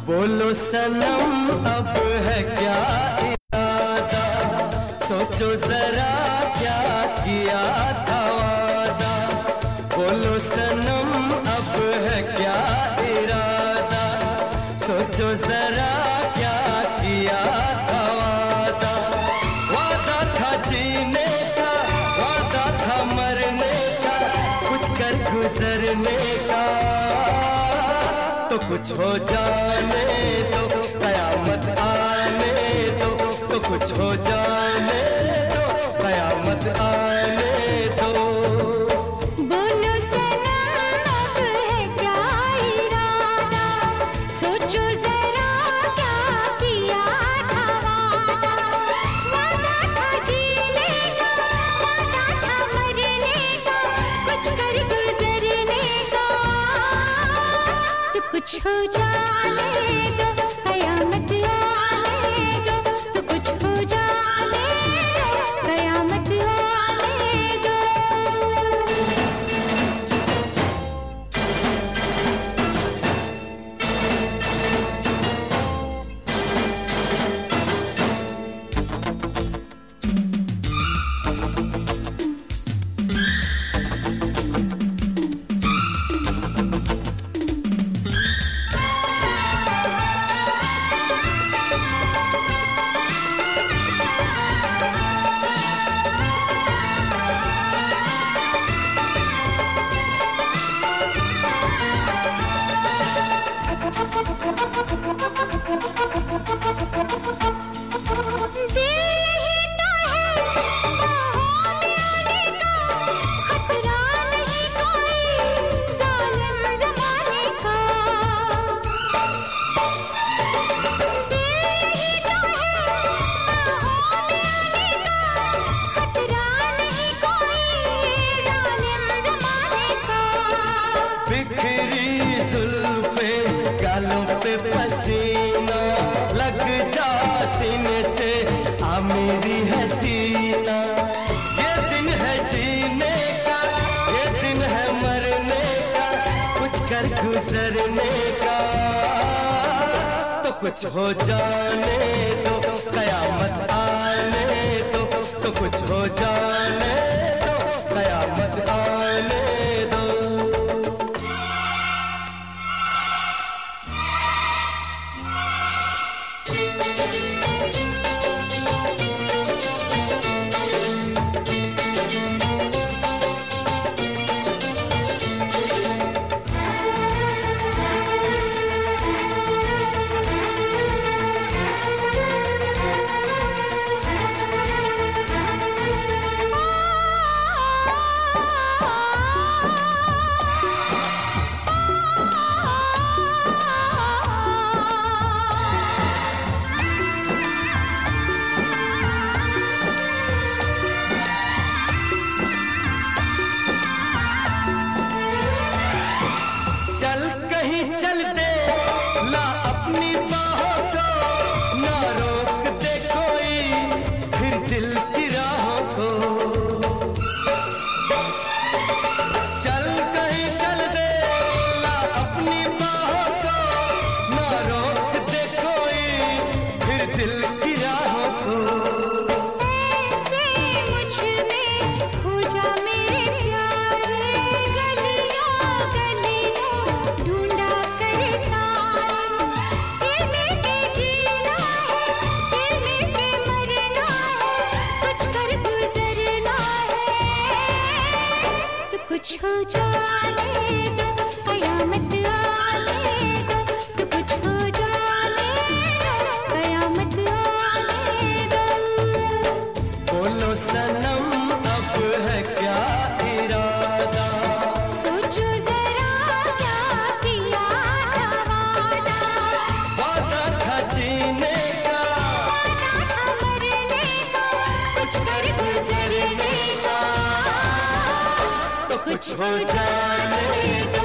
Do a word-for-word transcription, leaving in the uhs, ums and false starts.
बोलो सनम अब है क्या इरादा, सोचो जरा क्या किया था वादा। बोलो सनम अब है क्या इरादा, सोचो जरा क्या किया था वादा। वादा था जीने का, वादा था मरने का, कुछ कर गुजरने का। तो कुछ हो जाने दो, कयामत आने दो। तो कुछ हो जाने दो, कयामत आने दो। बोलो सनम अब है क्या इरादा, सोचो जरा क्या किया था वादा। वादा था जीने का, वादा था मरने का, कुछ कर गुजरने का। तो कुछ हो जाने दो, कयामत आने दो। तो कुछ हो जाने दो, कयामत आने दो। पसीना लग जा सीने से, आ मेरी हसीना। ये दिन है जीने का, ये दिन है मरने का, कुछ कर गुजरने का। तो कुछ हो जाने दो, कयामत आने दो। तो कुछ हो जाने दो, कयामत आने दो। चल कहीं चल दे ला अपनी बाहों को, ना रोक दे कोई फिर दिल की राहों को। चल कहीं चल दे ला अपनी बाहों को, ना रोक दे कोई फिर दिल की राहों को। कुछ हो जाने दो, कयामत आने दो। तो कुछ हो जाने दो, कयामत आने दो। बोलो सनम अब है क्या इरादा, सोचो जरा क्या किया था वादा। वादा था जीने का, वादा था मरने का, कुछ कर गुजरने का। तो कुछ हो जाने